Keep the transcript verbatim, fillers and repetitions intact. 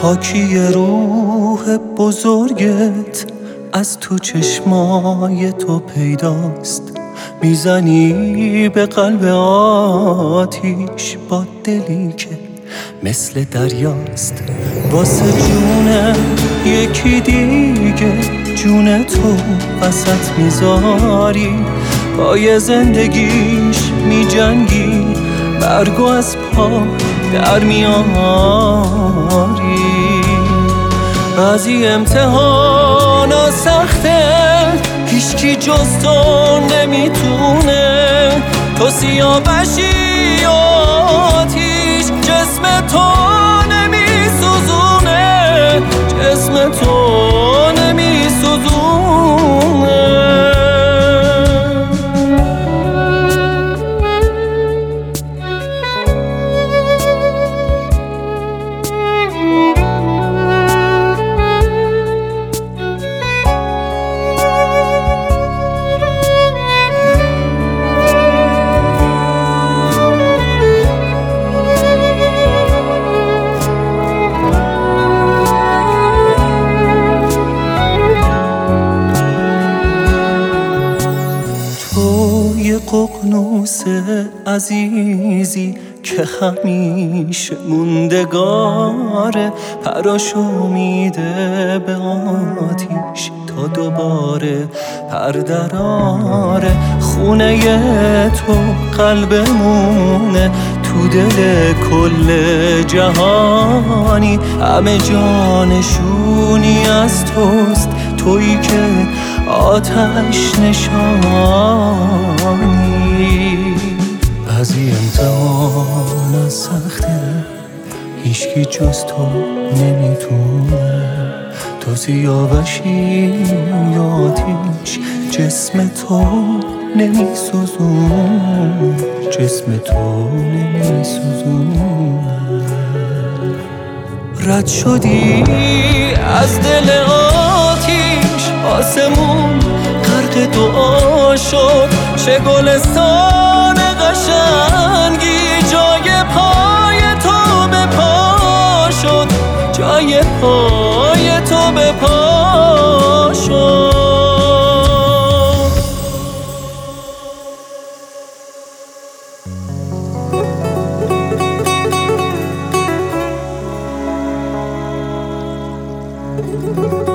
حاکی روح بزرگت از تو چشمای تو پیداست. میزنی به قلب آتیش با دلی که مثل دریاست. واسه جون یکی دیگه جون تو وسط میذاری، پای زندگیش میجنگی، برگو از پا در میاری. بعضی امتحانا سخته، هیچکی جز تو نمیتونه. تو سیاوشی آتیش، جسم تو نمیسوزونه، جسم تو نمیسوزونه. یه ققنوس عزیزی که همیشه موندگاره، پراشو میده به آتیش تا دوباره پردراره. خونه تو قلبمونه، تو دل کل جهانی، همه جانشونی از توست، تویی که آتش نشانی. بعضی امتحان سخته، هیچکی جز تو نمیتونه. تو سیاوشی آتیش، جسم تو نمیسوزون، جسم تو نمیسوزون. رد شدی از دل آتیش، آسمون غرق دعا شد. چه گلستان قشنگی جای پای تو به پا شد، جای پای تو به پا شد. Thank you.